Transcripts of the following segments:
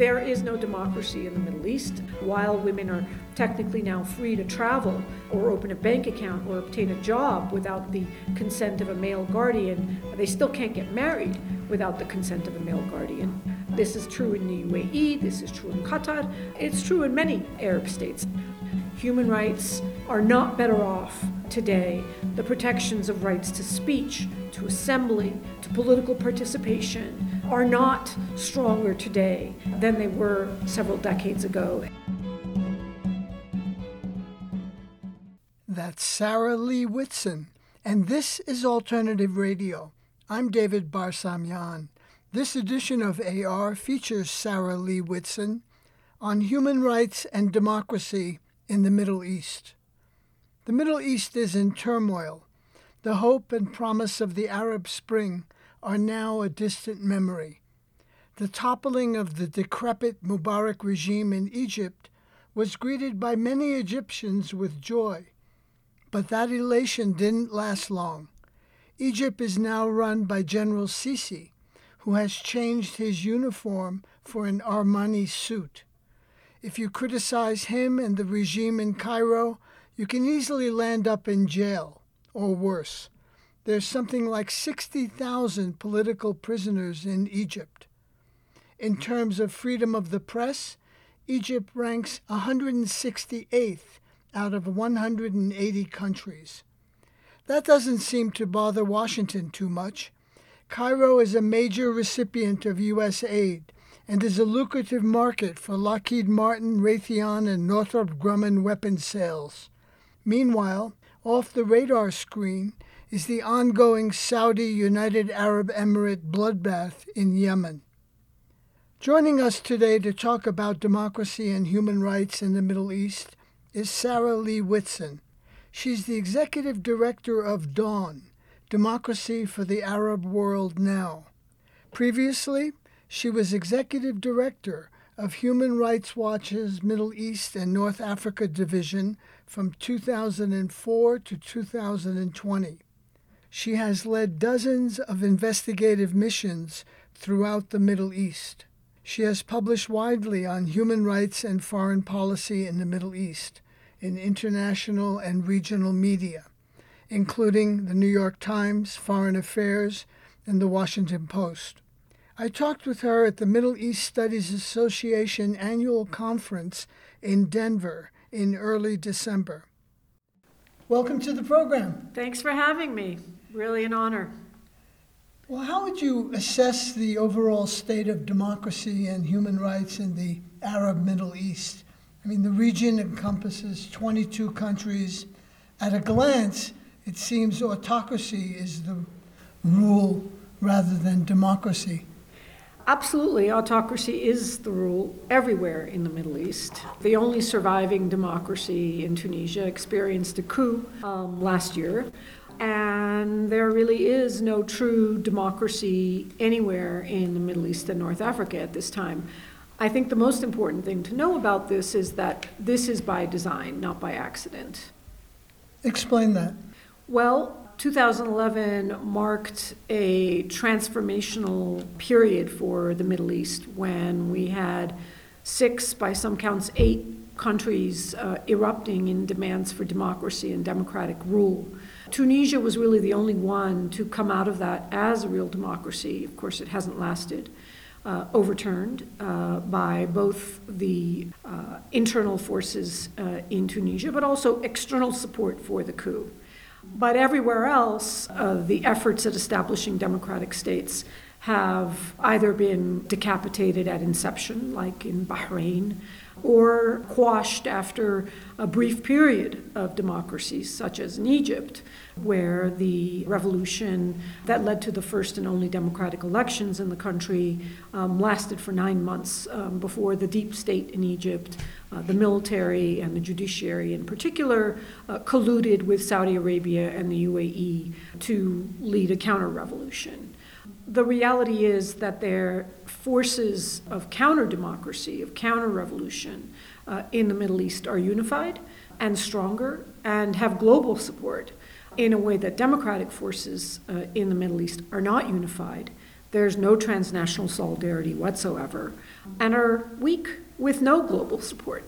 There is no democracy in the Middle East. While women are technically now free to travel or open a bank account or obtain a job without the consent of a male guardian, they still can't get married without the consent of a male guardian. This is true in the UAE, this is true in Qatar, it's true in many Arab states. Human rights are not better off today. The protections of rights to speech, to assembly, to political participation are not stronger today than they were several decades ago. That's Sarah Lee Whitson, and this is Alternative Radio. I'm David Barsamian. This edition of AR features Sarah Lee Whitson on human rights and democracy in the Middle East. The Middle East is in turmoil. The hope and promise of the Arab Spring are now a distant memory. The toppling of the decrepit Mubarak regime in Egypt was greeted by many Egyptians with joy. But that elation didn't last long. Egypt is now run by General Sisi, who has changed his uniform for an Armani suit. If you criticize him and the regime in Cairo, you can easily land up in jail, or worse. There's something like 60,000 political prisoners in Egypt. In terms of freedom of the press, Egypt ranks 168th out of 180 countries. That doesn't seem to bother Washington too much. Cairo is a major recipient of U.S. aid and is a lucrative market for Lockheed Martin, Raytheon, and Northrop Grumman weapons sales. Meanwhile, off the radar screen is the ongoing Saudi-United Arab Emirate bloodbath in Yemen. Joining us today to talk about democracy and human rights in the Middle East is Sarah Lee Whitson. She's the executive director of DAWN, Democracy for the Arab World Now. Previously, she was executive director of Human Rights Watch's Middle East and North Africa division from 2004 to 2020. She has led dozens of investigative missions throughout the Middle East. She has published widely on human rights and foreign policy in the Middle East in international and regional media, including the New York Times, Foreign Affairs, and the Washington Post. I talked with her at the Middle East Studies Association annual conference in Denver in early December. Welcome to the program. Thanks for having me. Really an honor. Well, how would you assess the overall state of democracy and human rights in the Arab Middle East? I mean, the region encompasses 22 countries. At a glance, it seems autocracy is the rule rather than democracy. Absolutely, autocracy is the rule everywhere in the Middle East. The only surviving democracy in Tunisia experienced a coup last year, and there really is no true democracy anywhere in the Middle East and North Africa at this time. I think the most important thing to know about this is that this is by design, not by accident. Explain that. Well, 2011 marked a transformational period for the Middle East when we had 6, by some counts 8, countries erupting in demands for democracy and democratic rule. Tunisia was really the only one to come out of that as a real democracy. Of course, it hasn't lasted. Overturned by both the internal forces in Tunisia, but also external support for the coup. But everywhere else, the efforts at establishing democratic states have either been decapitated at inception, like in Bahrain, or quashed after a brief period of democracy, such as in Egypt, where the revolution that led to the first and only democratic elections in the country lasted for 9 months before the deep state in Egypt, the military and the judiciary in particular, colluded with Saudi Arabia and the UAE to lead a counter-revolution. The reality is that their forces of counter-democracy, of counter-revolution in the Middle East are unified and stronger and have global support in a way that democratic forces in the Middle East are not unified There's no transnational solidarity whatsoever, and are weak with no global support.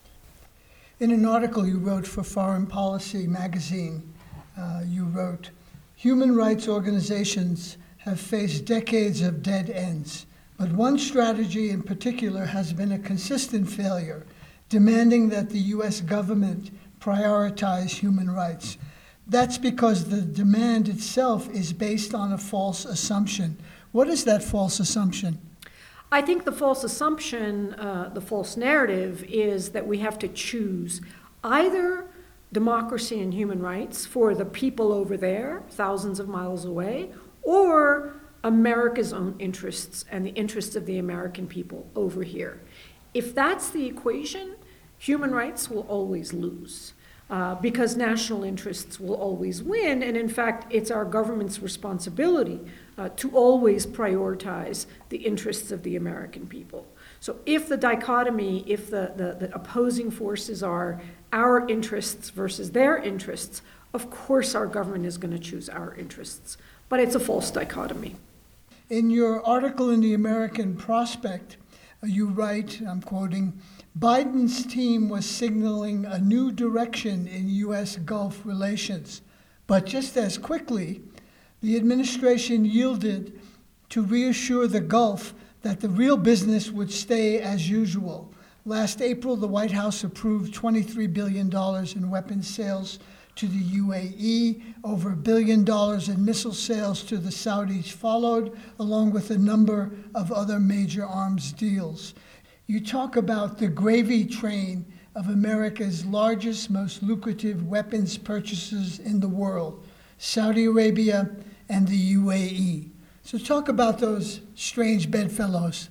In an article you wrote for Foreign Policy magazine, you wrote, "Human rights organizations have faced decades of dead ends, but one strategy in particular has been a consistent failure, demanding that the U.S. government prioritize human rights. That's because the demand itself is based on a false assumption." What is that false assumption? I think the false assumption, the false narrative, is that we have to choose either democracy and human rights for the people over there, thousands of miles away, or America's own interests and the interests of the American people over here. If that's the equation, human rights will always lose. Because national interests will always win, and in fact, it's our government's responsibility to always prioritize the interests of the American people. So if the dichotomy, if the opposing forces are our interests versus their interests, of course our government is going to choose our interests. But it's a false dichotomy. In your article in the American Prospect, you write, I'm quoting, "Biden's team was signaling a new direction in U.S. Gulf relations, but just as quickly, the administration yielded to reassure the Gulf that the real business would stay as usual. Last April, the White House approved $23 billion in weapons sales to the UAE. Over $1 billion in missile sales to the Saudis followed, along with a number of other major arms deals. You talk about the gravy train of America's largest, most lucrative weapons purchases in the world, Saudi Arabia and the UAE. So talk about those strange bedfellows.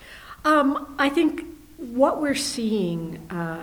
I think what we're seeing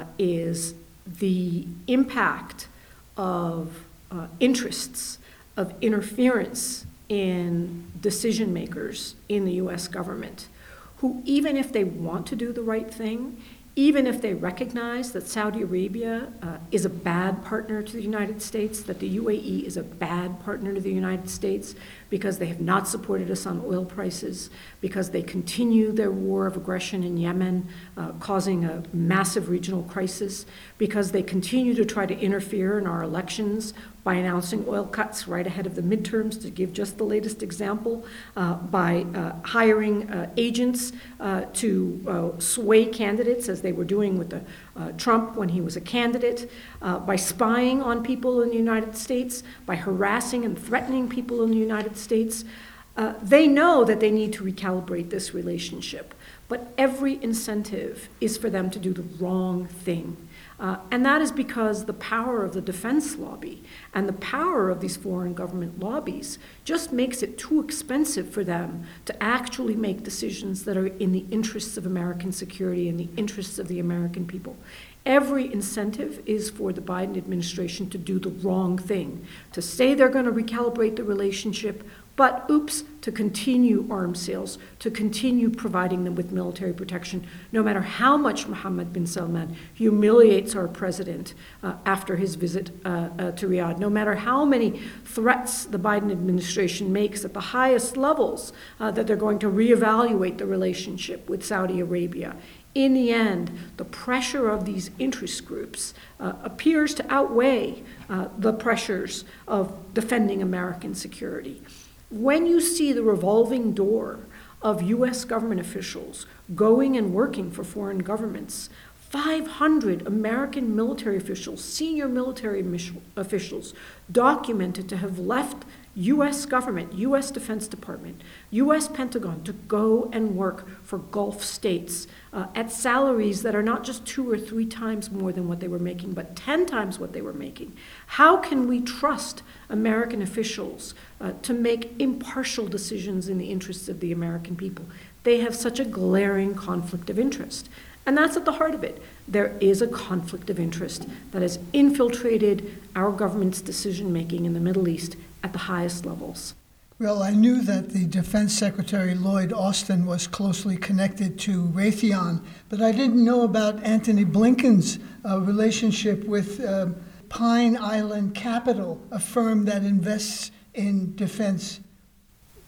is the impact of interests, of interference in decision makers in the US government, who, even if they want to do the right thing, even if they recognize that Saudi Arabia is a bad partner to the United States, that the UAE is a bad partner to the United States because they have not supported us on oil prices, because they continue their war of aggression in Yemen, causing a massive regional crisis, because they continue to try to interfere in our elections by announcing oil cuts right ahead of the midterms, to give just the latest example, by hiring agents to sway candidates, as they were doing with Trump when he was a candidate, by spying on people in the United States, by harassing and threatening people in the United States. They know that they need to recalibrate this relationship, but every incentive is for them to do the wrong thing. And that is because the power of the defense lobby and the power of these foreign government lobbies just makes it too expensive for them to actually make decisions that are in the interests of American security and the interests of the American people. Every incentive is for the Biden administration to do the wrong thing, to say they're going to recalibrate the relationship, but oops, to continue arms sales, to continue providing them with military protection, no matter how much Mohammed bin Salman humiliates our president after his visit to Riyadh, no matter how many threats the Biden administration makes at the highest levels that they're going to reevaluate the relationship with Saudi Arabia. In the end, the pressure of these interest groups appears to outweigh the pressures of defending American security. When you see the revolving door of U.S. government officials going and working for foreign governments, 500 American military officials, senior military officials, documented to have left U.S. government, U.S. Defense Department, U.S. Pentagon to go and work for Gulf states at salaries that are not just 2 or 3 times more than what they were making, but 10 times what they were making. How can we trust American officials to make impartial decisions in the interests of the American people? They have such a glaring conflict of interest. And that's at the heart of it. There is a conflict of interest that has infiltrated our government's decision-making in the Middle East at the highest levels. Well, I knew that the Defense Secretary Lloyd Austin was closely connected to Raytheon, but I didn't know about Antony Blinken's relationship with Pine Island Capital, a firm that invests in defense.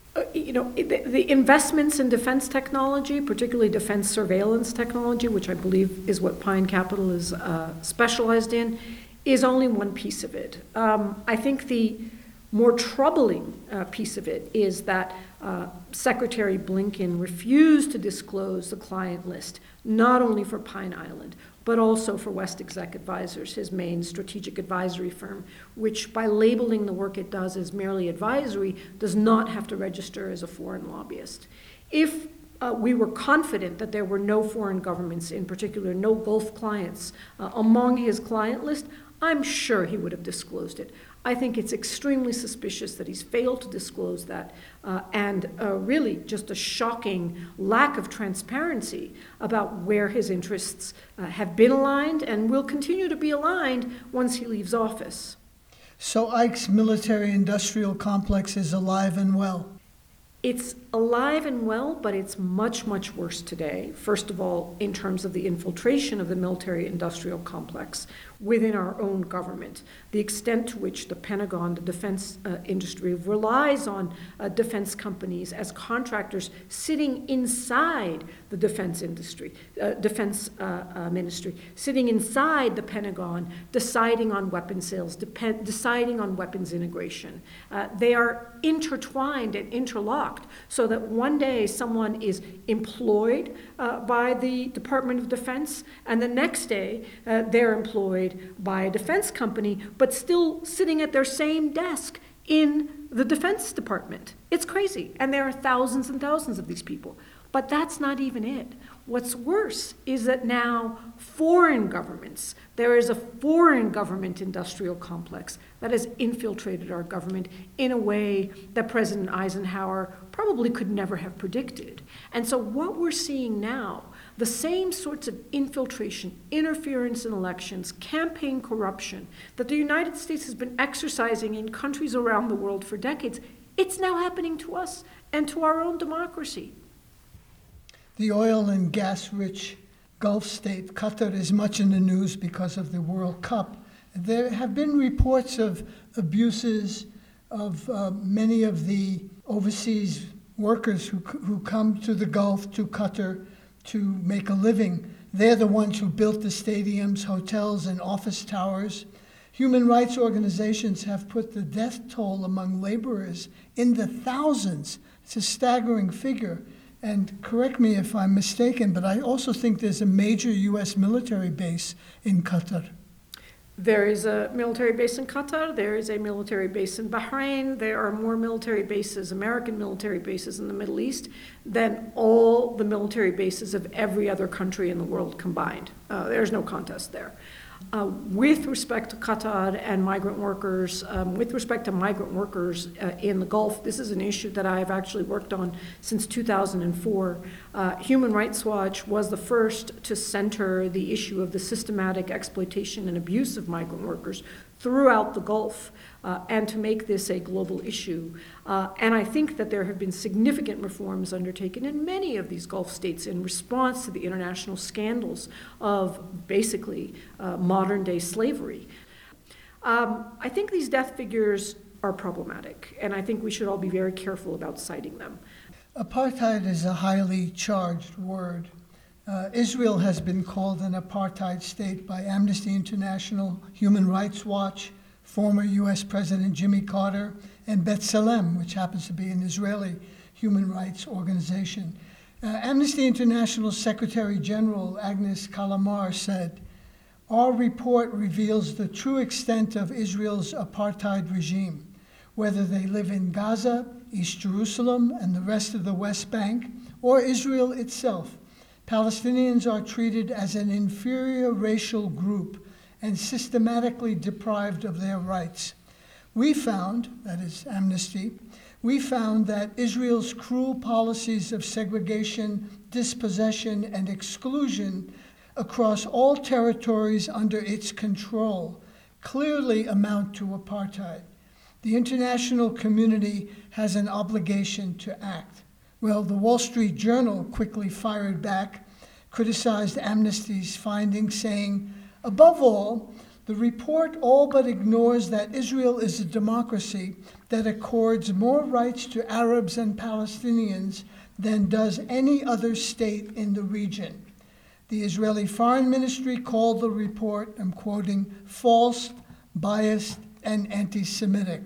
The investments in defense technology, particularly defense surveillance technology, which I believe is what Pine Capital is specialized in, is only one piece of it. I think the more troubling piece of it is that Secretary Blinken refused to disclose the client list, not only for Pine Island, but also for West Exec Advisors, his main strategic advisory firm, which by labeling the work it does as merely advisory, does not have to register as a foreign lobbyist. If we were confident that there were no foreign governments, in particular no Gulf clients, among his client list, I'm sure he would have disclosed it. I think it's extremely suspicious that he's failed to disclose that, and really just a shocking lack of transparency about where his interests have been aligned and will continue to be aligned once he leaves office. So Ike's military-industrial complex is alive and well. It's alive and well, but it's much, much worse today. First of all, in terms of the infiltration of the military-industrial complex within our own government, the extent to which the Pentagon, the defense industry, relies on defense companies as contractors sitting inside the defense industry, ministry, sitting inside the Pentagon, deciding on weapon sales, deciding on weapons integration. They are intertwined and interlocked so that one day someone is employed by the Department of Defense, and the next day they're employed by a defense company, but still sitting at their same desk in the Defense Department. It's crazy, and there are thousands and thousands of these people. But that's not even it. What's worse is that now foreign governments, there is a foreign government industrial complex that has infiltrated our government in a way that President Eisenhower probably could never have predicted. And so what we're seeing now, the same sorts of infiltration, interference in elections, campaign corruption that the United States has been exercising in countries around the world for decades, it's now happening to us and to our own democracy. The oil and gas-rich Gulf state Qatar is much in the news because of the World Cup. There have been reports of abuses of many of the overseas workers who come to the Gulf, to Qatar, to make a living. They're the ones who built the stadiums, hotels, and office towers. Human rights organizations have put the death toll among laborers in the thousands. It's a staggering figure. And correct me if I'm mistaken, but I also think there's a major U.S. military base in Qatar. There is a military base in Qatar. There is a military base in Bahrain. There are more military bases, American military bases in the Middle East, than all the military bases of every other country in the world combined. There's no contest there. With respect to Qatar and migrant workers, with respect to migrant workers in the Gulf, this is an issue that I've actually worked on since 2004. Human Rights Watch was the first to center the issue of the systematic exploitation and abuse of migrant workers throughout the Gulf, and to make this a global issue. And I think that there have been significant reforms undertaken in many of these Gulf states in response to the international scandals of basically modern-day slavery. I think these death figures are problematic, and I think we should all be very careful about citing them. Apartheid is a highly charged word. Israel has been called an apartheid state by Amnesty International, Human Rights Watch, former U.S. President Jimmy Carter, and B'Tselem, which happens to be an Israeli human rights organization. Amnesty International Secretary General Agnes Kalamar said, "Our report reveals the true extent of Israel's apartheid regime, whether they live in Gaza, East Jerusalem, and the rest of the West Bank, or Israel itself. Palestinians are treated as an inferior racial group and systematically deprived of their rights. We found," that is Amnesty, "we found that Israel's cruel policies of segregation, dispossession, and exclusion across all territories under its control clearly amount to apartheid. The international community has an obligation to act." Well, the Wall Street Journal quickly fired back, criticized Amnesty's findings, saying, "Above all, The report all but ignores that Israel is a democracy that accords more rights to Arabs and Palestinians than does any other state in the region. The Israeli Foreign Ministry called the report, I'm quoting, false, biased, and anti-Semitic.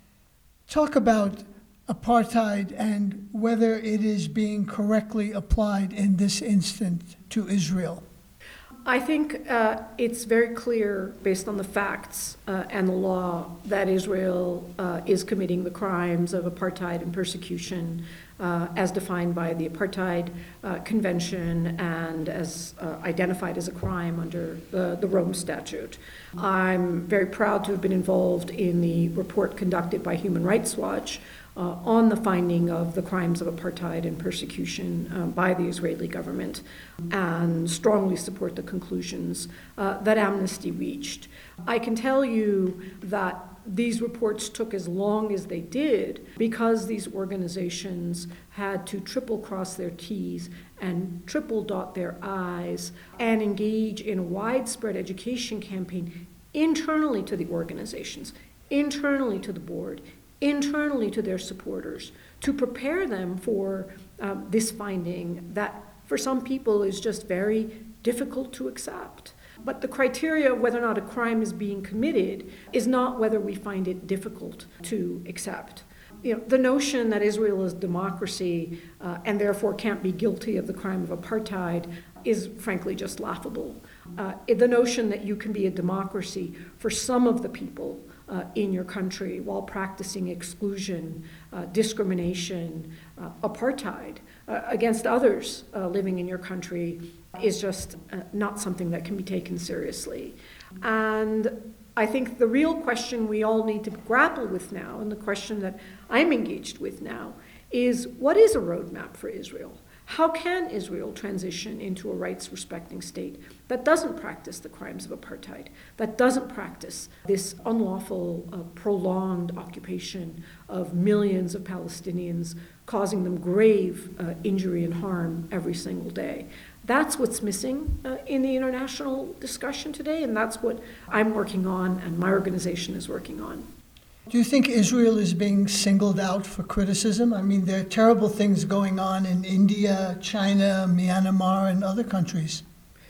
Talk about apartheid and whether it is being correctly applied in this instance to Israel. I think it's very clear, based on the facts and the law, that Israel is committing the crimes of apartheid and persecution as defined by the Apartheid Convention and as identified as a crime under the Rome Statute. I'm very proud to have been involved in the report conducted by Human Rights Watch on the finding of the crimes of apartheid and persecution by the Israeli government, and strongly support the conclusions that Amnesty reached. I can tell you that these reports took as long as they did because these organizations had to triple cross their T's and triple dot their I's and engage in a widespread education campaign internally to the organizations, internally to the board, internally to their supporters, to prepare them for this finding that for some people is just very difficult to accept. But the criteria of whether or not a crime is being committed is not whether we find it difficult to accept. The notion that Israel is a democracy and therefore can't be guilty of the crime of apartheid is frankly just laughable. The notion that you can be a democracy for some of the people in your country while practicing exclusion, discrimination, apartheid against others living in your country is just not something that can be taken seriously. And I think the real question we all need to grapple with now, and the question that I'm engaged with now, is what is a roadmap for Israel? How can Israel transition into a rights-respecting state that doesn't practice the crimes of apartheid, that doesn't practice this unlawful, prolonged occupation of millions of Palestinians, causing them grave injury and harm every single day? That's what's missing in the international discussion today, and that's what I'm working on and my organization is working on. Do you think Israel is being singled out for criticism? I mean, there are terrible things going on in India, China, Myanmar, and other countries.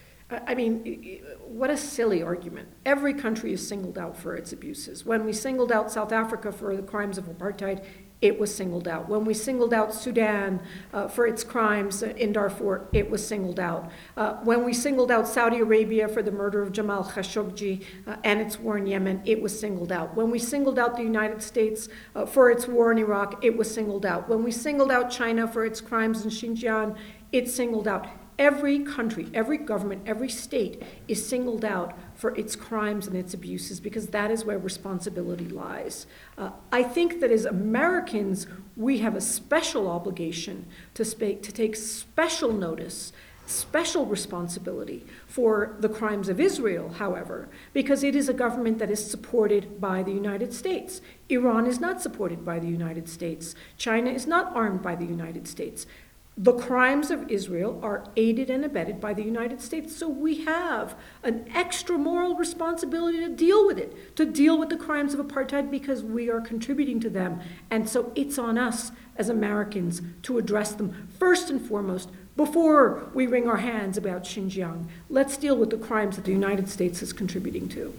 I mean, what a silly argument. Every country is singled out for its abuses. When we singled out South Africa for the crimes of apartheid, it was singled out. When we singled out Sudan for its crimes in Darfur, it was singled out. When we singled out Saudi Arabia for the murder of Jamal Khashoggi and its war in Yemen, it was singled out. When we singled out the United States for its war in Iraq, it was singled out. When we singled out China for its crimes in Xinjiang, it's singled out. Every country, every government, every state is singled out for its crimes and its abuses because that is where responsibility lies. I think that as Americans, we have a special obligation to take special notice, special responsibility for the crimes of Israel, however, because it is a government that is supported by the United States. Iran is not supported by the United States. China is not armed by the United States. The crimes of Israel are aided and abetted by the United States, so we have an extra moral responsibility to deal with it, to deal with the crimes of apartheid because we are contributing to them. And so it's on us as Americans to address them first and foremost before we wring our hands about Xinjiang. Let's deal with the crimes that the United States is contributing to.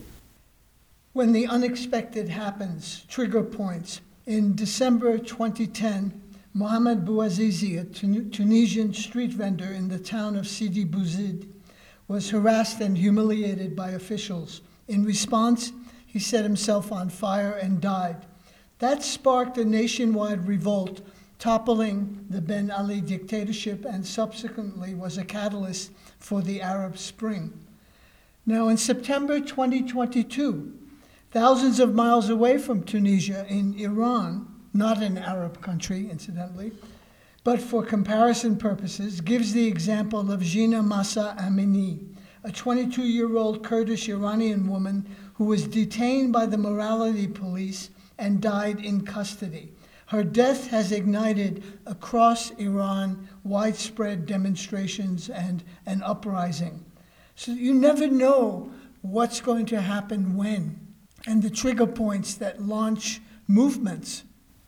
When the unexpected happens, trigger points. In December 2010, Mohamed Bouazizi, a Tunisian street vendor in the town of Sidi Bouzid, was harassed and humiliated by officials. In response, he set himself on fire and died. That sparked a nationwide revolt, toppling the Ben Ali dictatorship, and subsequently was a catalyst for the Arab Spring. Now, in September 2022, thousands of miles away from Tunisia in Iran, not an Arab country, incidentally, but for comparison purposes, gives the example of Jina Mahsa Amini, a 22-year-old Kurdish Iranian woman who was detained by the morality police and died in custody. Her death has ignited across Iran widespread demonstrations and an uprising. So you never know what's going to happen when, and the trigger points that launch movements.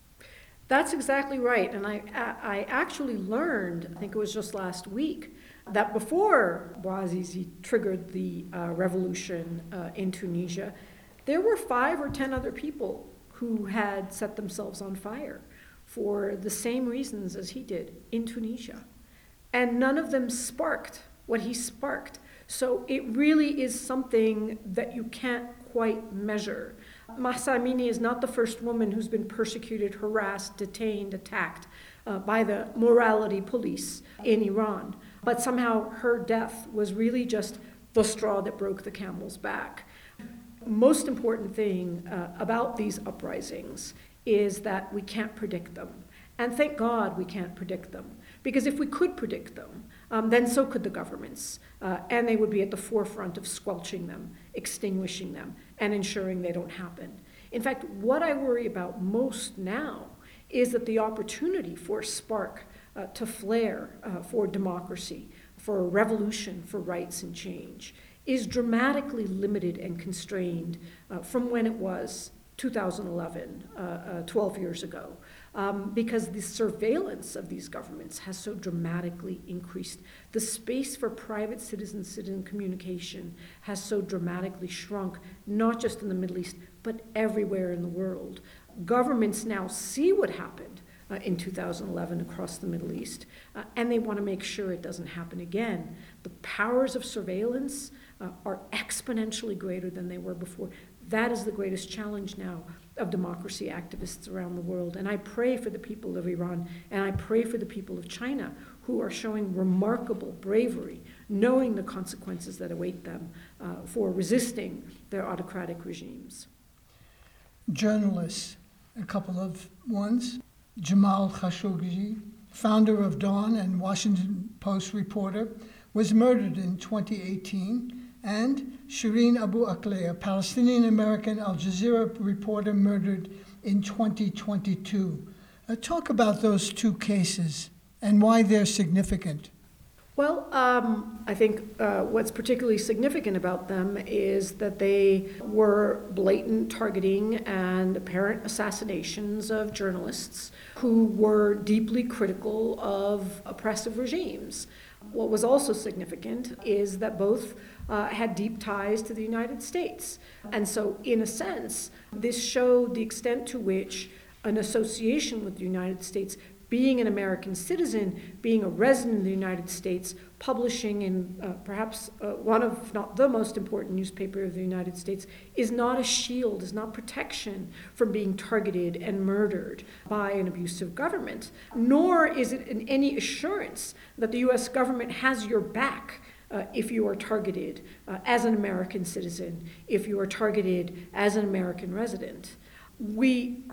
That's exactly right. And I actually learned, I think it was just last week, that before Bouazizi triggered the revolution in Tunisia, there were 5 or 10 other people who had set themselves on fire for the same reasons as he did in Tunisia. And none of them sparked what he sparked. So it really is something that you can't quite measure. Mahsa Amini is not the first woman who's been persecuted, harassed, detained, attacked by the morality police in Iran. But somehow her death was really just the straw that broke the camel's back. Most important thing about these uprisings is that we can't predict them. And thank God we can't predict them. Because if we could predict them, then so could the governments. And they would be at the forefront of squelching them, extinguishing them, and ensuring they don't happen. In fact, what I worry about most now is that the opportunity for a spark to flare for democracy, for a revolution, for rights and change, is dramatically limited and constrained from when it was 2011, 12 years ago, because the surveillance of these governments has so dramatically increased. The space for private citizen communication has so dramatically shrunk, not just in the Middle East, but everywhere in the world. Governments now see what happened in 2011 across the Middle East, and they want to make sure it doesn't happen again. The powers of surveillance are exponentially greater than they were before. That is the greatest challenge now of democracy activists around the world. And I pray for the people of Iran, and I pray for the people of China, who are showing remarkable bravery, knowing the consequences that await them for resisting their autocratic regimes. Journalists, a couple of ones. Jamal Khashoggi, founder of Dawn and Washington Post reporter, was murdered in 2018, and Shireen Abu Akleh, a Palestinian-American Al Jazeera reporter, murdered in 2022. Talk about those 2 cases and why they're significant. Well, I think what's particularly significant about them is that they were blatant targeting and apparent assassinations of journalists who were deeply critical of oppressive regimes. What was also significant is that both had deep ties to the United States. And so, in a sense, this showed the extent to which an association with the United States, being an American citizen, being a resident of the United States, publishing in perhaps one of, if not the most important newspaper of the United States, is not a shield, is not protection from being targeted and murdered by an abusive government, nor is it in any assurance that the U.S. government has your back if you are targeted as an American citizen, if you are targeted as an American resident. We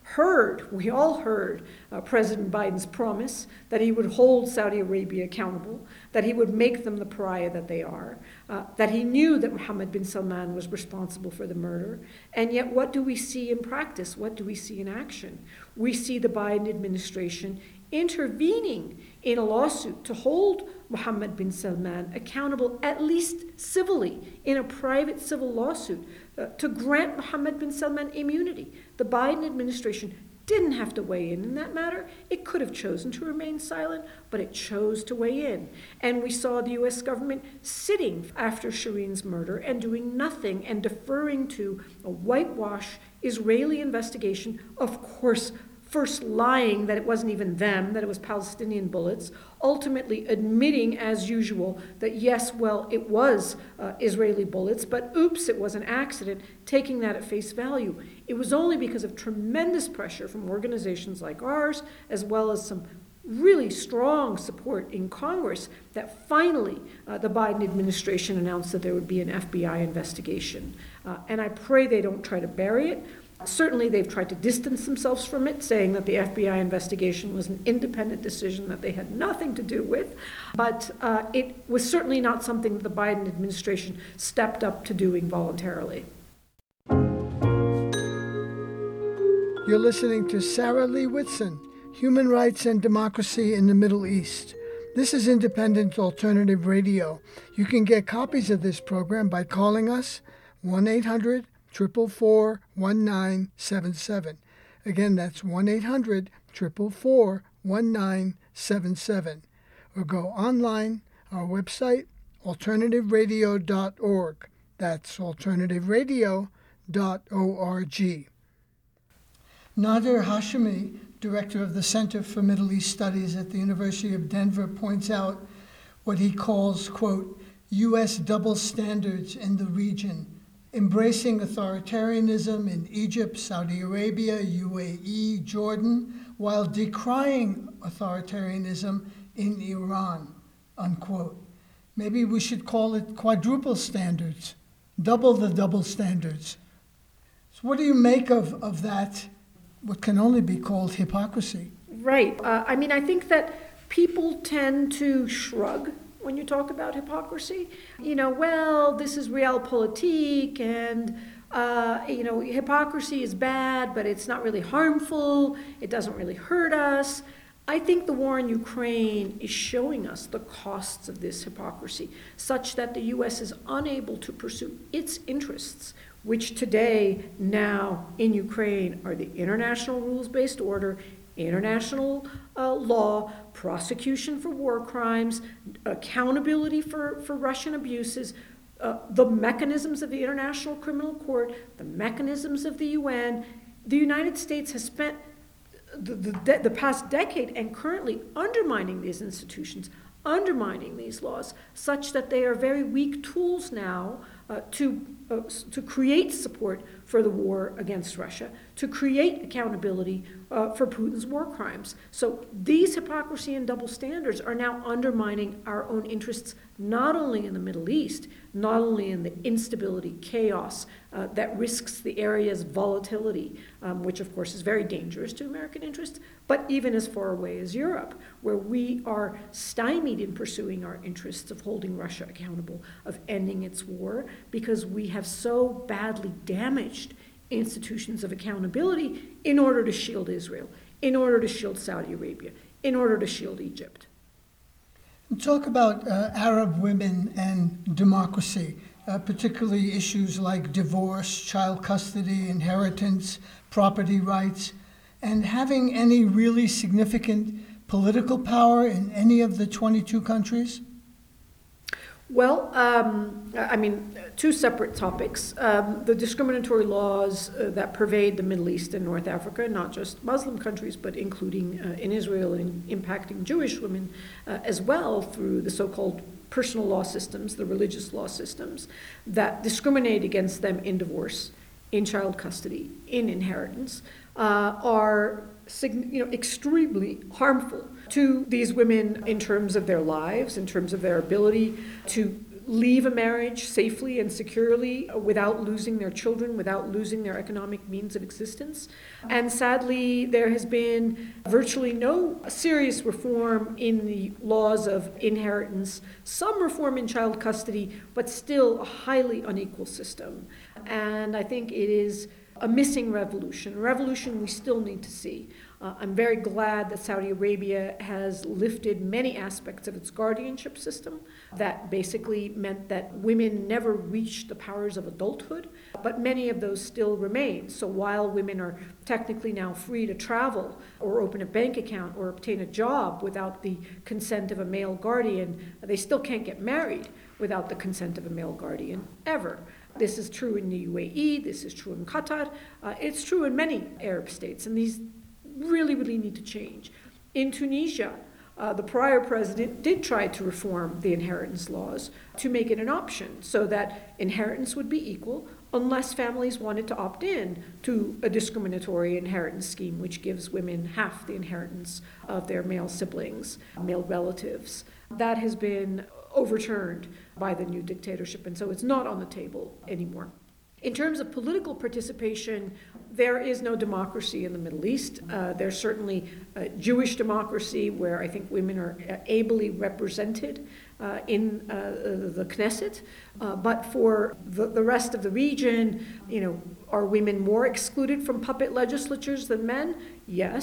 all heard President Biden's promise that he would hold Saudi Arabia accountable, that he would make them the pariah that they are, that he knew that Mohammed bin Salman was responsible for the murder. And yet, what do we see in practice? What do we see in action? We see the Biden administration intervening in a lawsuit to hold Mohammed bin Salman accountable, at least civilly, in a private civil lawsuit, to grant Mohammed bin Salman immunity. The Biden administration didn't have to weigh in that matter. It could have chosen to remain silent, but it chose to weigh in. And we saw the U.S. government sitting after Shireen's murder and doing nothing and deferring to a whitewash Israeli investigation, of course, first lying that it wasn't even them, that it was Palestinian bullets, ultimately admitting, as usual, that yes, well, it was Israeli bullets, but oops, it was an accident, taking that at face value. It was only because of tremendous pressure from organizations like ours, as well as some really strong support in Congress, that finally the Biden administration announced that there would be an FBI investigation. And I pray they don't try to bury it. Certainly, they've tried to distance themselves from it, saying that the FBI investigation was an independent decision that they had nothing to do with. But it was certainly not something that the Biden administration stepped up to doing voluntarily. You're listening to Sarah Lee Whitson, Human Rights and Democracy in the Middle East. This is Independent Alternative Radio. You can get copies of this program by calling us 1-800-444-1977. Again, that's 1-800-444-1977. Or go online, our website, alternativeradio.org. That's alternativeradio.org. Nader Hashemi, director of the Center for Middle East Studies at the University of Denver, points out what he calls, quote, U.S. double standards in the region, embracing authoritarianism in Egypt, Saudi Arabia, UAE, Jordan, while decrying authoritarianism in Iran, unquote. Maybe we should call it quadruple standards, double the double standards. So what do you make of that, what can only be called hypocrisy? Right. I think that people tend to shrug when you talk about hypocrisy. This is realpolitik, and, hypocrisy is bad, but it's not really harmful. It doesn't really hurt us. I think the war in Ukraine is showing us the costs of this hypocrisy, such that the U.S. is unable to pursue its interests, which today, now in Ukraine, are the international rules-based order, international law, prosecution for war crimes, accountability for Russian abuses, the mechanisms of the International Criminal Court, the mechanisms of the UN. The United States has spent the past decade and currently undermining these institutions, undermining these laws, such that they are very weak tools now to create support for the war against Russia, to create accountability for Putin's war crimes. So these hypocrisy and double standards are now undermining our own interests, not only in the Middle East, not only in the instability, chaos that risks the area's volatility, which of course is very dangerous to American interests, but even as far away as Europe, where we are stymied in pursuing our interests of holding Russia accountable, of ending its war, because we have so badly damaged institutions of accountability in order to shield Israel, in order to shield Saudi Arabia, in order to shield Egypt. Talk about Arab women and democracy, particularly issues like divorce, child custody, inheritance, property rights, and having any really significant political power in any of the 22 countries? Well, two separate topics. The discriminatory laws that pervade the Middle East and North Africa, not just Muslim countries, but including in Israel and impacting Jewish women as well through the so-called personal law systems, the religious law systems, that discriminate against them in divorce, in child custody, in inheritance, are extremely harmful to these women in terms of their lives, in terms of their ability to leave a marriage safely and securely without losing their children, without losing their economic means of existence. And sadly, there has been virtually no serious reform in the laws of inheritance, some reform in child custody, but still a highly unequal system. And I think it is a missing revolution, a revolution we still need to see. I'm very glad that Saudi Arabia has lifted many aspects of its guardianship system that basically meant that women never reached the powers of adulthood, but many of those still remain. So while women are technically now free to travel or open a bank account or obtain a job without the consent of a male guardian, they still can't get married without the consent of a male guardian, ever. This is true in the UAE, this is true in Qatar, it's true in many Arab states, and these really need to change. In Tunisia, the prior president did try to reform the inheritance laws to make it an option so that inheritance would be equal unless families wanted to opt in to a discriminatory inheritance scheme which gives women half the inheritance of their male siblings, male relatives. That has been overturned by the new dictatorship, and so it's not on the table anymore. In terms of political participation, there is no democracy in the Middle East. There's certainly Jewish democracy where I think women are ably represented in the Knesset. But for the rest of the region, are women more excluded from puppet legislatures than men? Yes.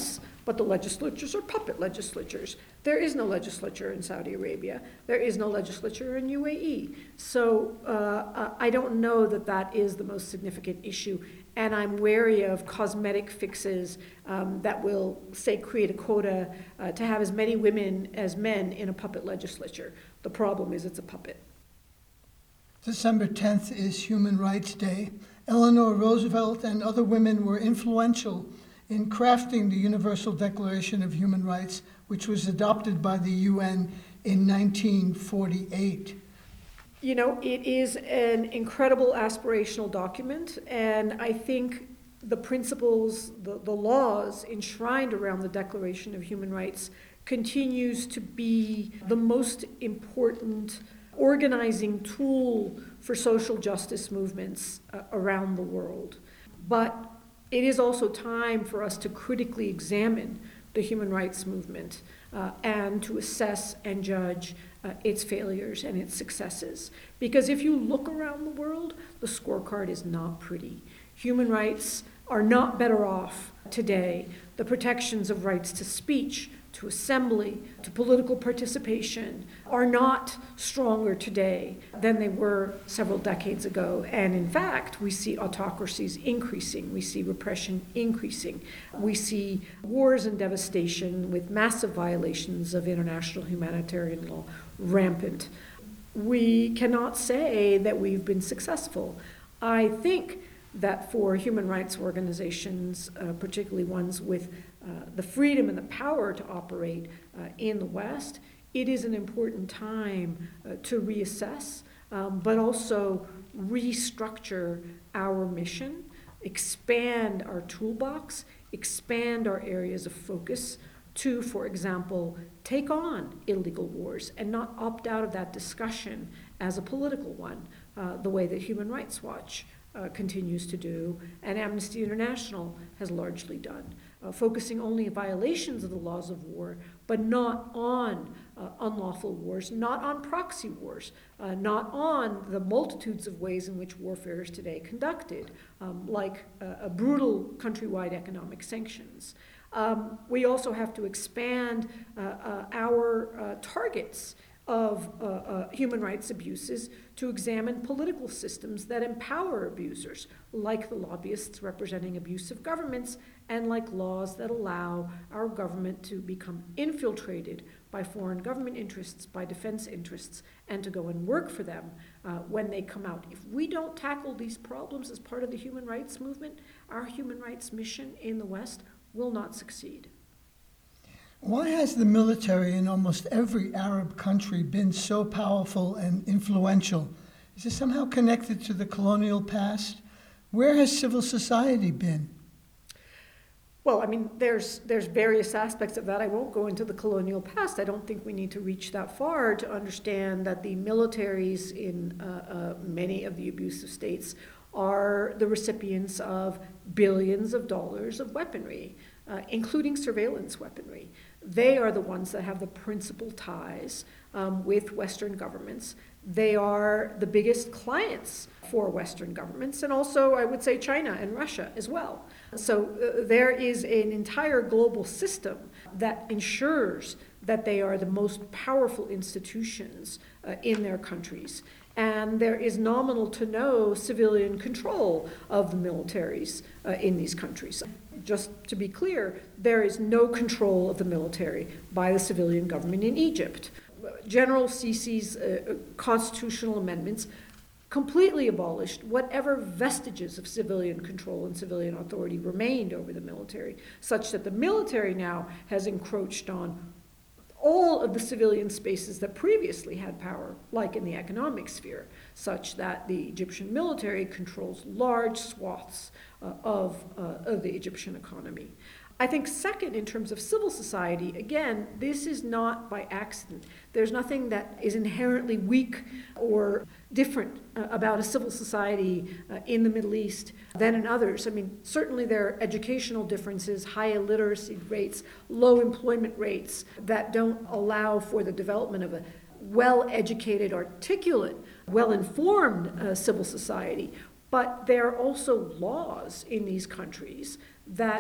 But the legislatures are puppet legislatures. There is no legislature in Saudi Arabia. There is no legislature in UAE. So I don't know that that is the most significant issue. And I'm wary of cosmetic fixes that will, say, create a quota to have as many women as men in a puppet legislature. The problem is it's a puppet. December 10th is Human Rights Day. Eleanor Roosevelt and other women were influential in crafting the Universal Declaration of Human Rights, which was adopted by the UN in 1948. You know, it is an incredible aspirational document, and I think the principles, the laws enshrined around the Declaration of Human Rights continues to be the most important organizing tool for social justice movements around the world. But it is also time for us to critically examine the human rights movement and to assess and judge its failures and its successes. Because if you look around the world, the scorecard is not pretty. Human rights are not better off today. The protections of rights to speech, to assembly, to political participation are not stronger today than they were several decades ago. And in fact, we see autocracies increasing. We see repression increasing. We see wars and devastation with massive violations of international humanitarian law rampant. We cannot say that we've been successful. I think that for human rights organizations, particularly ones with the freedom and the power to operate in the West, it is an important time to reassess, but also restructure our mission, expand our toolbox, expand our areas of focus to, for example, take on illegal wars and not opt out of that discussion as a political one, the way that Human Rights Watch continues to do, and Amnesty International has largely done, focusing only on violations of the laws of war, but not on unlawful wars, not on proxy wars, not on the multitudes of ways in which warfare is today conducted, like brutal countrywide economic sanctions. We also have to expand our targets of human rights abuses to examine political systems that empower abusers, like the lobbyists representing abusive governments, and like laws that allow our government to become infiltrated by foreign government interests, by defense interests, and to go and work for them when they come out. If we don't tackle these problems as part of the human rights movement, our human rights mission in the West will not succeed. Why has the military in almost every Arab country been so powerful and influential? Is it somehow connected to the colonial past? Where has civil society been? Well, I mean, there's various aspects of that. I won't go into the colonial past. I don't think we need to reach that far to understand that the militaries in many of the abusive states are the recipients of billions of dollars of weaponry, including surveillance weaponry. They are the ones that have the principal ties with Western governments. They are the biggest clients for Western governments, and also, I would say, China and Russia as well. So there is an entire global system that ensures that they are the most powerful institutions in their countries. And there is nominal to no civilian control of the militaries in these countries. Just to be clear, there is no control of the military by the civilian government in Egypt. General Sisi's constitutional amendments completely abolished whatever vestiges of civilian control and civilian authority remained over the military, such that the military now has encroached on all of the civilian spaces that previously had power, like in the economic sphere, such that the Egyptian military controls large swaths of the Egyptian economy. I think second, in terms of civil society, again, this is not by accident. There's nothing that is inherently weak or different about a civil society in the Middle East than in others. I mean, certainly there are educational differences, high illiteracy rates, low employment rates that don't allow for the development of a well-educated, articulate, well-informed civil society. But there are also laws in these countries that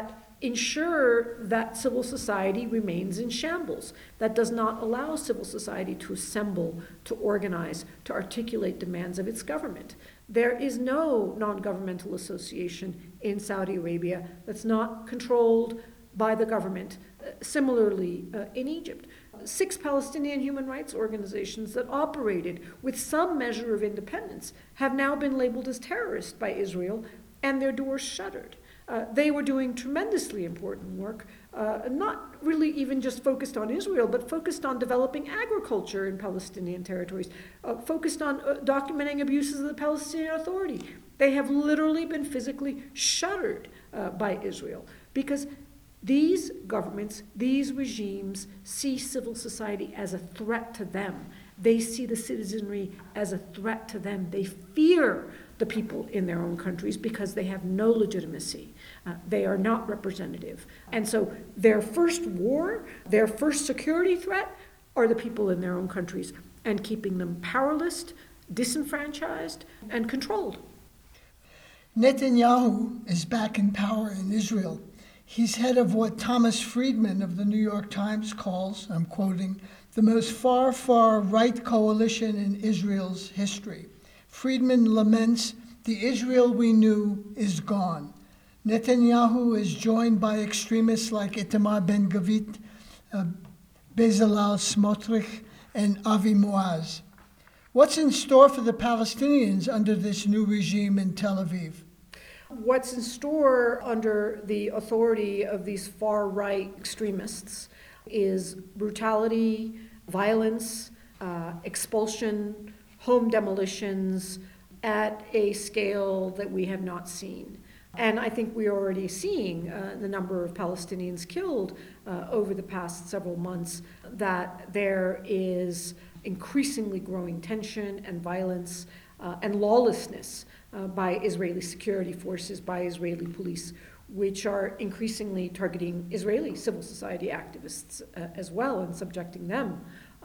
ensure that civil society remains in shambles, that does not allow civil society to assemble, to organize, to articulate demands of its government. There is no non-governmental association in Saudi Arabia that's not controlled by the government. Similarly, in Egypt, 6 Palestinian human rights organizations that operated with some measure of independence have now been labeled as terrorists by Israel and their doors shuttered. They were doing tremendously important work, not really even just focused on Israel, but focused on developing agriculture in Palestinian territories, focused on documenting abuses of the Palestinian Authority. They have literally been physically shuttered by Israel because these governments, these regimes see civil society as a threat to them. They see the citizenry as a threat to them. They fear the people in their own countries because they have no legitimacy. They are not representative. And so their first war, their first security threat are the people in their own countries and keeping them powerless, disenfranchised, and controlled. Netanyahu is back in power in Israel. He's head of what Thomas Friedman of the New York Times calls, I'm quoting, the most far right coalition in Israel's history. Friedman laments, the Israel we knew is gone. Netanyahu is joined by extremists like Itamar Ben-Gvir, Bezalel Smotrich, and Avi Muaz. What's in store for the Palestinians under this new regime in Tel Aviv? What's in store under the authority of these far-right extremists is brutality, violence, expulsion, home demolitions at a scale that we have not seen. And I think we're already seeing the number of Palestinians killed over the past several months, that there is increasingly growing tension and violence and lawlessness by Israeli security forces, by Israeli police, which are increasingly targeting Israeli civil society activists as well and subjecting them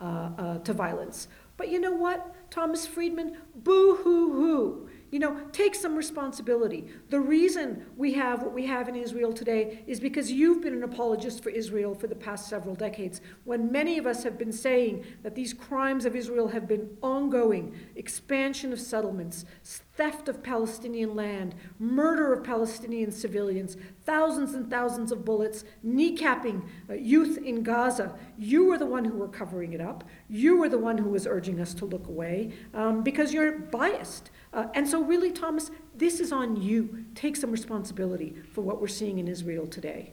to violence. But you know what, Thomas Friedman? Boo-hoo-hoo. Take some responsibility. The reason we have what we have in Israel today is because you've been an apologist for Israel for the past several decades, when many of us have been saying that these crimes of Israel have been ongoing: expansion of settlements, theft of Palestinian land, murder of Palestinian civilians, thousands and thousands of bullets, kneecapping youth in Gaza. You were the one who were covering it up. You were the one who was urging us to look away because you're biased. And so really, Thomas, this is on you. Take some responsibility for what we're seeing in Israel today.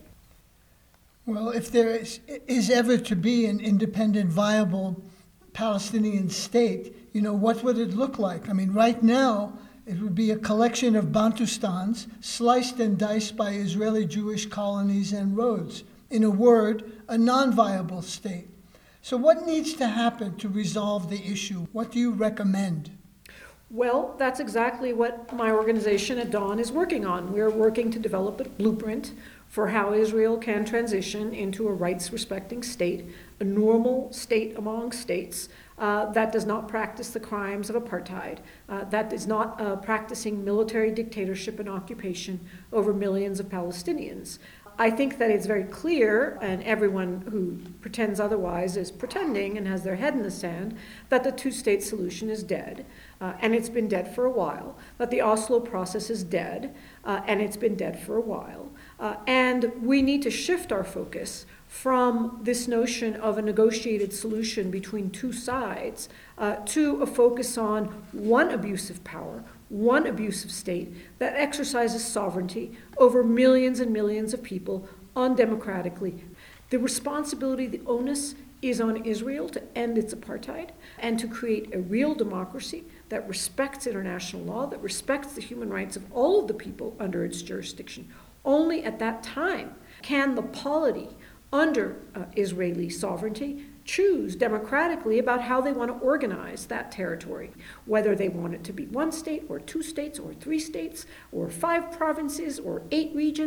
Well, if there is ever to be an independent, viable Palestinian state, what would it look like? I mean, right now, it would be a collection of Bantustans sliced and diced by Israeli Jewish colonies and roads. In a word, a non-viable state. So what needs to happen to resolve the issue? What do you recommend? Well, that's exactly what my organization at Dawn is working on. We're working to develop a blueprint for how Israel can transition into a rights-respecting state, a normal state among states that does not practice the crimes of apartheid, that is not practicing military dictatorship and occupation over millions of Palestinians. I think that it's very clear, and everyone who pretends otherwise is pretending and has their head in the sand, that the two-state solution is dead, and it's been dead for a while, that the Oslo process is dead, and it's been dead for a while. And we need to shift our focus from this notion of a negotiated solution between two sides to a focus on one abuse of power, one abusive state that exercises sovereignty over millions and millions of people undemocratically. The responsibility, the onus, is on Israel to end its apartheid and to create a real democracy that respects international law, that respects the human rights of all of the people under its jurisdiction. Only at that time can the polity under Israeli sovereignty choose democratically about how they want to organize that territory, whether they want it to be one state or two states or three states or 5 provinces or 8 regions.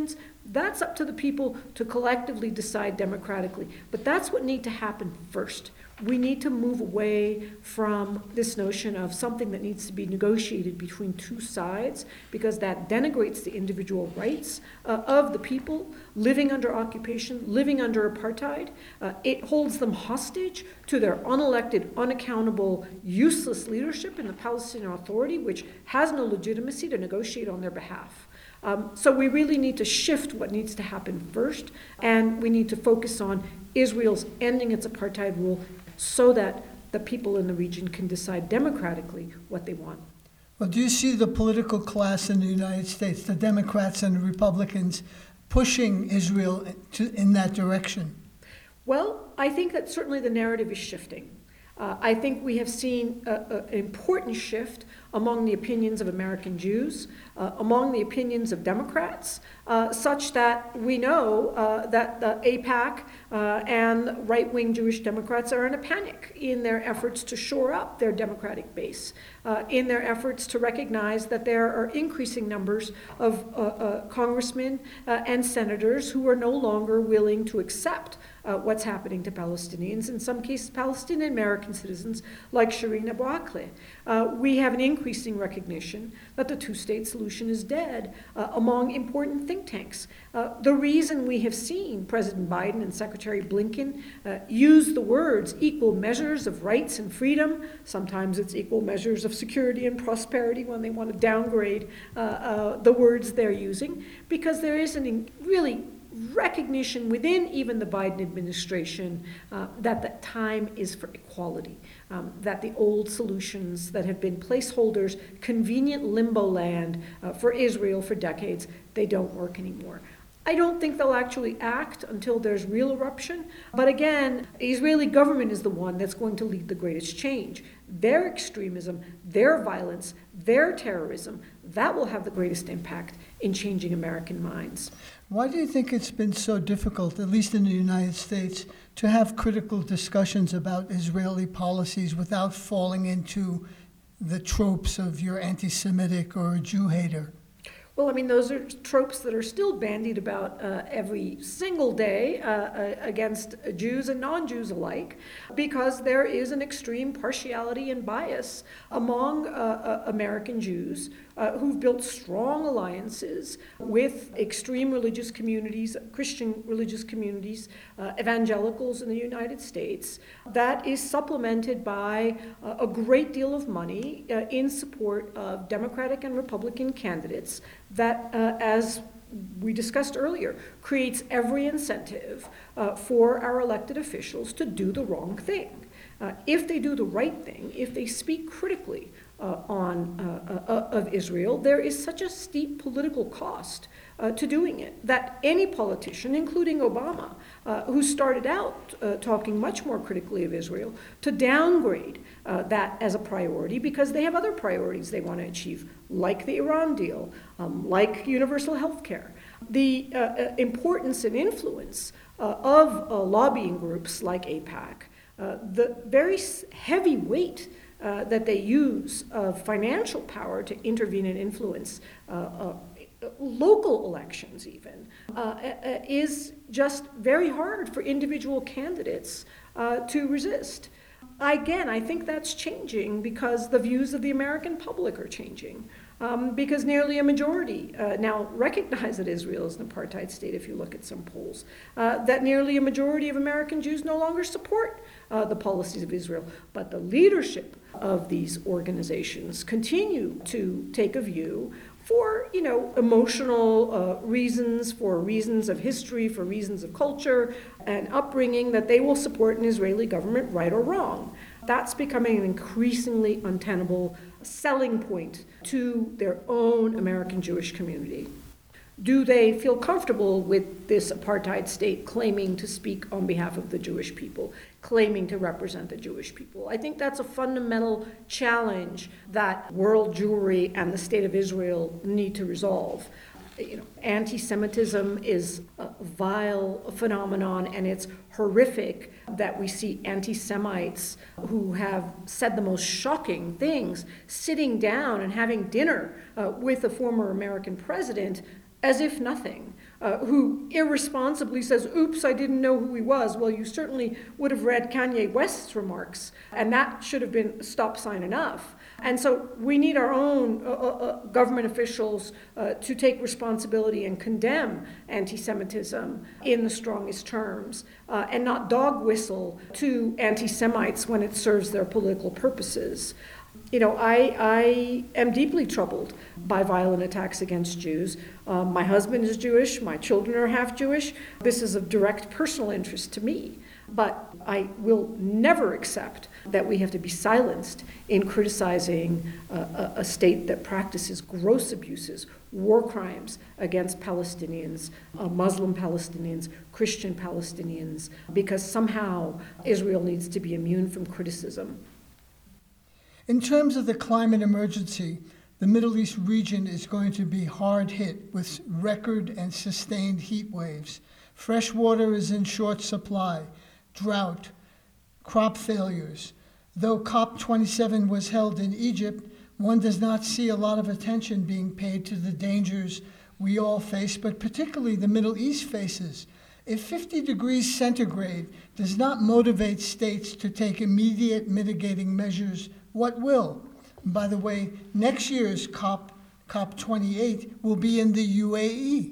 That's up to the people to collectively decide democratically. But that's what needs to happen first. We need to move away from this notion of something that needs to be negotiated between two sides, because that denigrates the individual rights of the people living under occupation, living under apartheid. It holds them hostage to their unelected, unaccountable, useless leadership in the Palestinian Authority, which has no legitimacy to negotiate on their behalf. So we really need to shift what needs to happen first, and we need to focus on Israel's ending its apartheid rule so that the people in the region can decide democratically what they want. Well, do you see the political class in the United States, the Democrats and the Republicans, pushing Israel in that direction? Well, I think that certainly the narrative is shifting. I think we have seen an important shift among the opinions of American Jews, among the opinions of Democrats, such that we know that the AIPAC and right-wing Jewish Democrats are in a panic in their efforts to shore up their Democratic base, in their efforts to recognize that there are increasing numbers of congressmen and senators who are no longer willing to accept what's happening to Palestinians, in some cases Palestinian American citizens like Shireen Abu Akleh. We have an increasing recognition that the two-state solution is dead among important think tanks. The reason we have seen President Biden and Secretary Blinken use the words equal measures of rights and freedom, sometimes it's equal measures of security and prosperity when they want to downgrade the words they're using, because there is a really recognition within even the Biden administration that the time is for equality, that the old solutions that have been placeholders, convenient limbo land for Israel for decades, they don't work anymore. I don't think they'll actually act until there's real eruption. But again, the Israeli government is the one that's going to lead the greatest change. Their extremism, their violence, their terrorism, that will have the greatest impact in changing American minds. Why do you think it's been so difficult, at least in the United States, to have critical discussions about Israeli policies without falling into the tropes of you're anti-Semitic or a Jew hater? Well, I mean, those are tropes that are still bandied about every single day against Jews and non-Jews alike, because there is an extreme partiality and bias among American Jews who've built strong alliances with extreme religious communities, Christian religious communities, evangelicals in the United States, that is supplemented by a great deal of money in support of Democratic and Republican candidates that, as we discussed earlier, creates every incentive for our elected officials to do the wrong thing. If they do the right thing, if they speak critically of Israel, there is such a steep political cost to doing it that any politician, including Obama, who started out talking much more critically of Israel, to downgrade that as a priority because they have other priorities they want to achieve, like the Iran deal, like universal health care. The importance and influence of lobbying groups like AIPAC, the very heavy weight that they use of financial power to intervene and influence local elections even, is just very hard for individual candidates to resist. Again, I think that's changing because the views of the American public are changing. Because nearly a majority now recognize that Israel is an apartheid state, if you look at some polls, that nearly a majority of American Jews no longer support the policies of Israel. But the leadership of these organizations continue to take a view for, emotional reasons, for reasons of history, for reasons of culture and upbringing, that they will support an Israeli government, right or wrong. That's becoming an increasingly untenable selling point to their own American Jewish community. Do they feel comfortable with this apartheid state claiming to speak on behalf of the Jewish people, claiming to represent the Jewish people? I think that's a fundamental challenge that world Jewry and the state of Israel need to resolve. Anti-Semitism is a vile phenomenon, and it's horrific that we see anti-Semites who have said the most shocking things sitting down and having dinner with a former American president as if nothing. who irresponsibly says, oops, I didn't know who he was. Well, you certainly would have read Kanye West's remarks, and that should have been stop sign enough. And so we need our own government officials to take responsibility and condemn anti-Semitism in the strongest terms, and not dog whistle to anti-Semites when it serves their political purposes. You know, I am deeply troubled by violent attacks against Jews. My husband is Jewish, my children are half Jewish. This is of direct personal interest to me. But I will never accept that we have to be silenced in criticizing a state that practices gross abuses, war crimes against Palestinians, Muslim Palestinians, Christian Palestinians, because somehow Israel needs to be immune from criticism. In terms of the climate emergency, the Middle East region is going to be hard hit with record and sustained heat waves. Fresh water is in short supply, drought, crop failures. Though COP27 was held in Egypt, one does not see a lot of attention being paid to the dangers we all face, but particularly the Middle East faces. If 50 degrees centigrade does not motivate states to take immediate mitigating measures, what will? By the way, next year's COP28 will be in the UAE.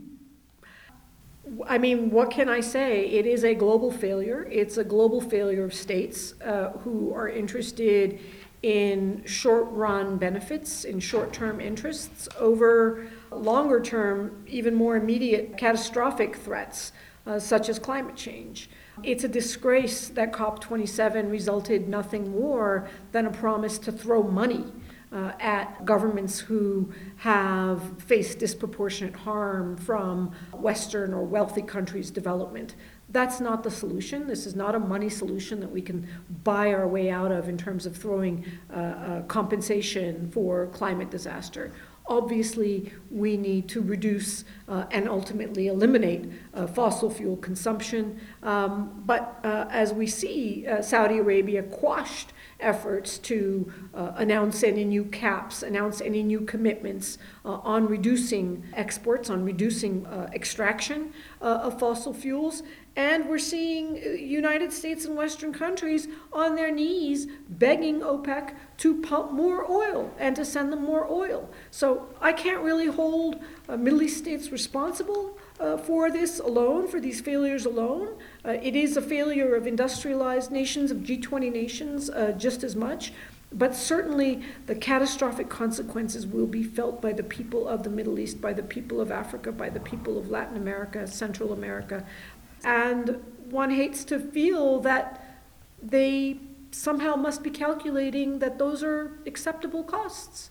I mean, what can I say? It is a global failure. It's a global failure of states who are interested in short-run benefits, in short-term interests, over longer-term, even more immediate catastrophic threats, such as climate change. It's a disgrace that COP27 resulted nothing more than a promise to throw money at governments who have faced disproportionate harm from Western or wealthy countries' development. That's not the solution. This is not a money solution that we can buy our way out of in terms of throwing compensation for climate disaster. Obviously, we need to reduce and ultimately eliminate fossil fuel consumption. But as we see, Saudi Arabia quashed efforts to announce any new caps, announce any new commitments on reducing exports, on reducing extraction of fossil fuels. And we're seeing United States and Western countries on their knees begging OPEC to pump more oil and to send them more oil. So I can't really hold Middle East states responsible for this alone, for these failures alone. It is a failure of industrialized nations, of G20 nations, just as much. But certainly the catastrophic consequences will be felt by the people of the Middle East, by the people of Africa, by the people of Latin America, Central America. And one hates to feel that they somehow must be calculating that those are acceptable costs.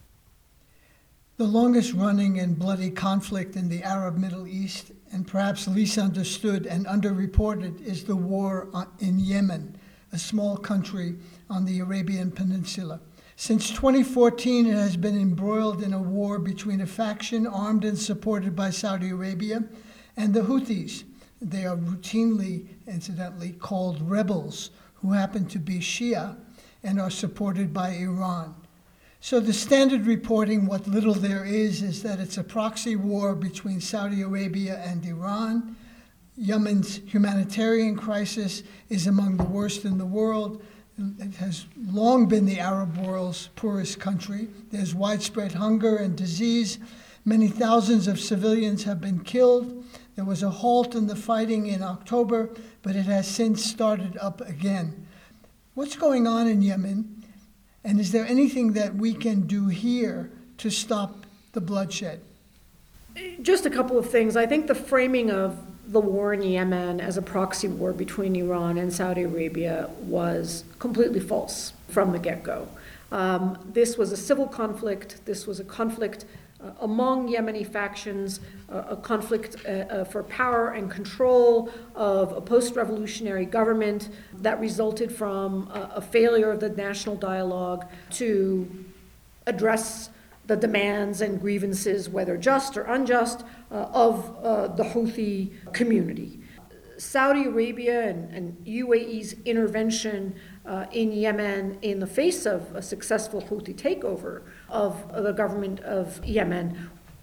The longest running and bloody conflict in the Arab Middle East, and perhaps least understood and underreported, is the war in Yemen, a small country on the Arabian Peninsula. Since 2014, it has been embroiled in a war between a faction armed and supported by Saudi Arabia and the Houthis. They are routinely, incidentally, called rebels, who happen to be Shia and are supported by Iran. So the standard reporting, what little there is that it's a proxy war between Saudi Arabia and Iran. Yemen's humanitarian crisis is among the worst in the world. It has long been the Arab world's poorest country. There's widespread hunger and disease. Many thousands of civilians have been killed. There was a halt in the fighting in October, but it has since started up again. What's going on in Yemen? And is there anything that we can do here to stop the bloodshed? Just a couple of things. I think the framing of the war in Yemen as a proxy war between Iran and Saudi Arabia was completely false from the get-go. This was a civil conflict. This was a conflict among Yemeni factions, a conflict for power and control of a post-revolutionary government that resulted from a failure of the national dialogue to address the demands and grievances, whether just or unjust, of the Houthi community. Saudi Arabia and UAE's intervention in Yemen in the face of a successful Houthi takeover of the government of Yemen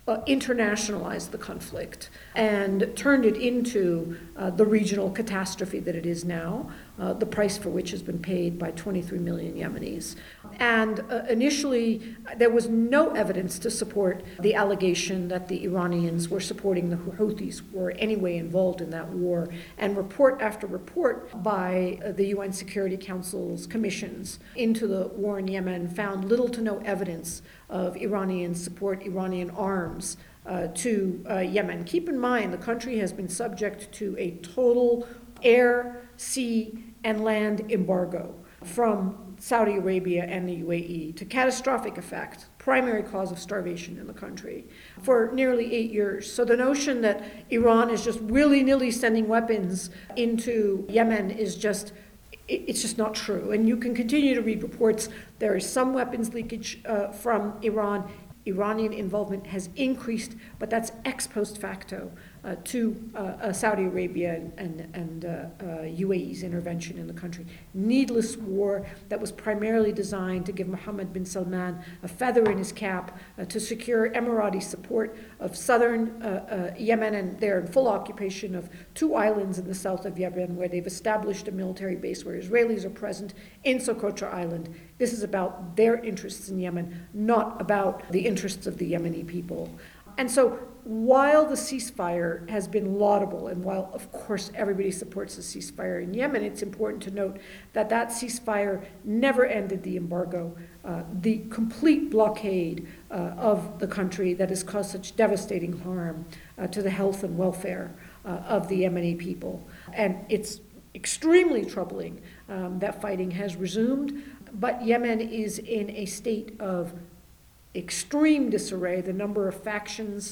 internationalized the conflict and turned it into the regional catastrophe that it is now, the price for which has been paid by 23 million Yemenis. And initially, there was no evidence to support the allegation that the Iranians were supporting the Houthis, were anyway involved in that war. And report after report by the UN Security Council's commissions into the war in Yemen found little to no evidence of Iranian support, Iranian arms to Yemen. Keep in mind, the country has been subject to a total air, sea, and land embargo from Saudi Arabia and the UAE, to catastrophic effect, primary cause of starvation in the country, for nearly 8 years. So the notion that Iran is just willy-nilly sending weapons into Yemen is just, it's just not true. And you can continue to read reports. There is some weapons leakage from Iran. Iranian involvement has increased, but that's ex post facto to Saudi Arabia and UAE's intervention in the country. Needless war that was primarily designed to give Mohammed bin Salman a feather in his cap to secure Emirati support of southern Yemen, and they're in full occupation of 2 islands in the south of Yemen where they've established a military base where Israelis are present in Socotra Island. This is about their interests in Yemen, not about the interests of the Yemeni people. And so while the ceasefire has been laudable, and while, of course, everybody supports the ceasefire in Yemen, it's important to note that that ceasefire never ended the embargo, the complete blockade of the country that has caused such devastating harm to the health and welfare of the Yemeni people. And it's extremely troubling that fighting has resumed, but Yemen is in a state of extreme disarray. The number of factions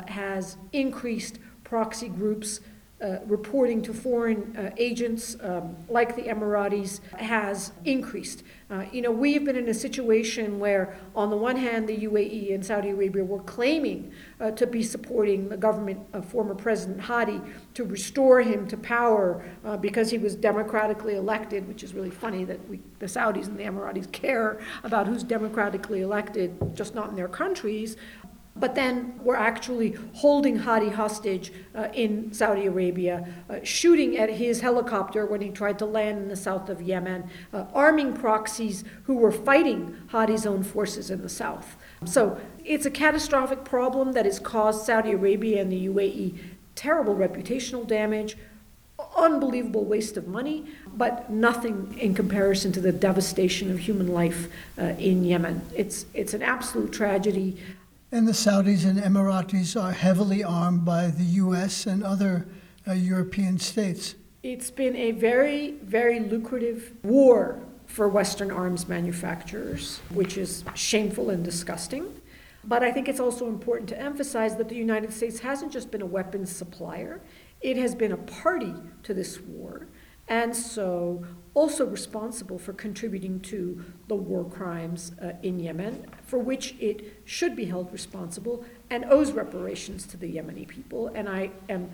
has increased. Proxy groups reporting to foreign agents like the Emiratis has increased. We have been in a situation where, on the one hand, the UAE and Saudi Arabia were claiming to be supporting the government of former President Hadi to restore him to power because he was democratically elected, which is really funny that the Saudis and the Emiratis care about who's democratically elected, just not in their countries. But then we're actually holding Hadi hostage in Saudi Arabia, shooting at his helicopter when he tried to land in the south of Yemen, arming proxies who were fighting Hadi's own forces in the south. So it's a catastrophic problem that has caused Saudi Arabia and the UAE terrible reputational damage, unbelievable waste of money, but nothing in comparison to the devastation of human life in Yemen. It's an absolute tragedy. And the Saudis and Emiratis are heavily armed by the U.S. and other European states. It's been a very, very lucrative war for Western arms manufacturers, which is shameful and disgusting. But I think it's also important to emphasize that the United States hasn't just been a weapons supplier, it has been a party to this war, and so also responsible for contributing to the war crimes in Yemen, for which it should be held responsible and owes reparations to the Yemeni people. And I am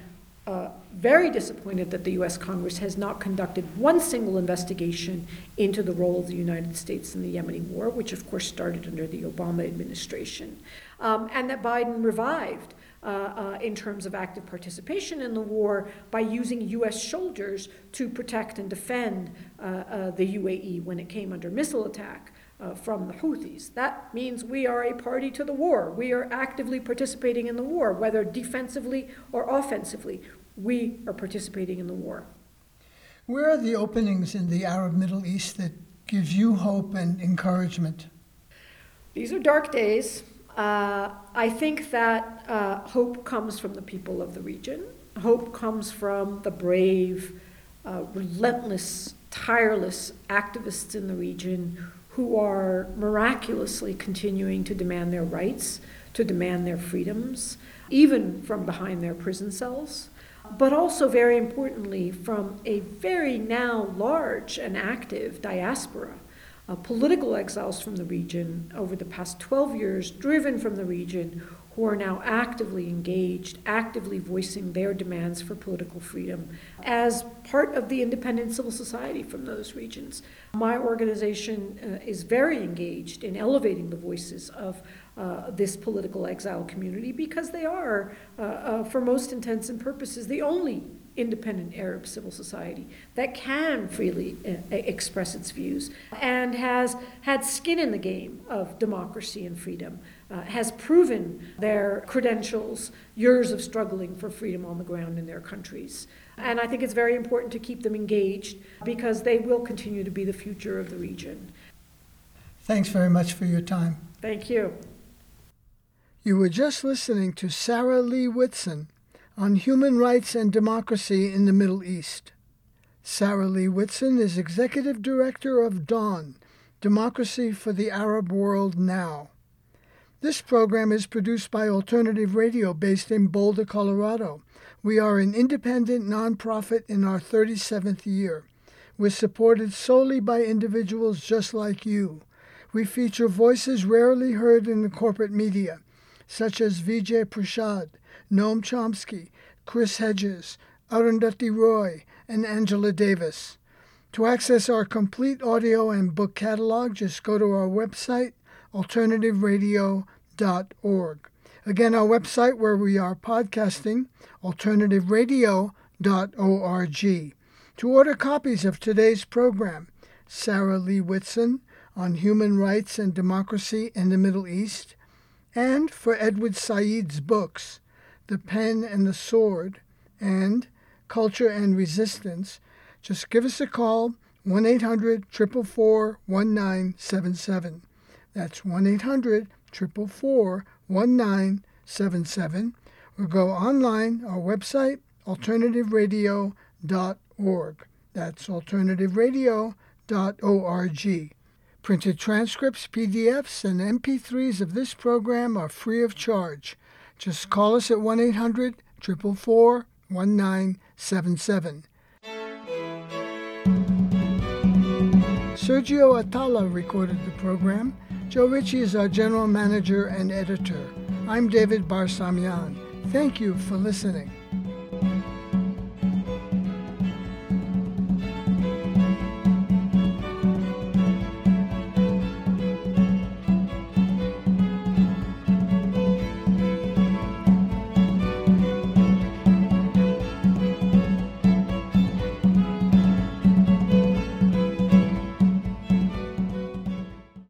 very disappointed that the U.S. Congress has not conducted one single investigation into the role of the United States in the Yemeni war, which of course started under the Obama administration, and that Biden revived in terms of active participation in the war by using U.S. soldiers to protect and defend the UAE when it came under missile attack from the Houthis. That means we are a party to the war. We are actively participating in the war, whether defensively or offensively. We are participating in the war. Where are the openings in the Arab Middle East that gives you hope and encouragement? These are dark days. I think that hope comes from the people of the region. Hope comes from the brave, relentless, tireless activists in the region who are miraculously continuing to demand their rights, to demand their freedoms, even from behind their prison cells, but also, very importantly, from a very now large and active diaspora. Political exiles from the region over the past 12 years, driven from the region, who are now actively engaged, actively voicing their demands for political freedom as part of the independent civil society from those regions. My organization is very engaged in elevating the voices of this political exile community because they are, for most intents and purposes, the only independent Arab civil society that can freely express its views and has had skin in the game of democracy and freedom, has proven their credentials, years of struggling for freedom on the ground in their countries. And I think it's very important to keep them engaged because they will continue to be the future of the region. Thanks very much for your time. Thank you. You were just listening to Sarah Lee Whitson on human rights and democracy in the Middle East. Sarah Lee Whitson is Executive Director of DAWN, Democracy for the Arab World Now. This program is produced by Alternative Radio based in Boulder, Colorado. We are an independent nonprofit in our 37th year. We're supported solely by individuals just like you. We feature voices rarely heard in the corporate media, such as Vijay Prashad, Noam Chomsky, Chris Hedges, Arundhati Roy, and Angela Davis. To access our complete audio and book catalog, just go to our website, alternativeradio.org. Again, our website where we are podcasting, alternativeradio.org. To order copies of today's program, Sarah Lee Whitson on Human Rights and Democracy in the Middle East, and for Edward Said's books, The Pen and the Sword and Culture and Resistance, just give us a call, 1-800-444-1977. That's 1-800-444-1977. Or go online, our website, alternativeradio.org. That's alternativeradio.org. Printed transcripts, PDFs, and MP3s of this program are free of charge. Just call us at 1-800-444-1977. Sergio Atala recorded the program. Joe Ritchie is our general manager and editor. I'm David Barsamian. Thank you for listening.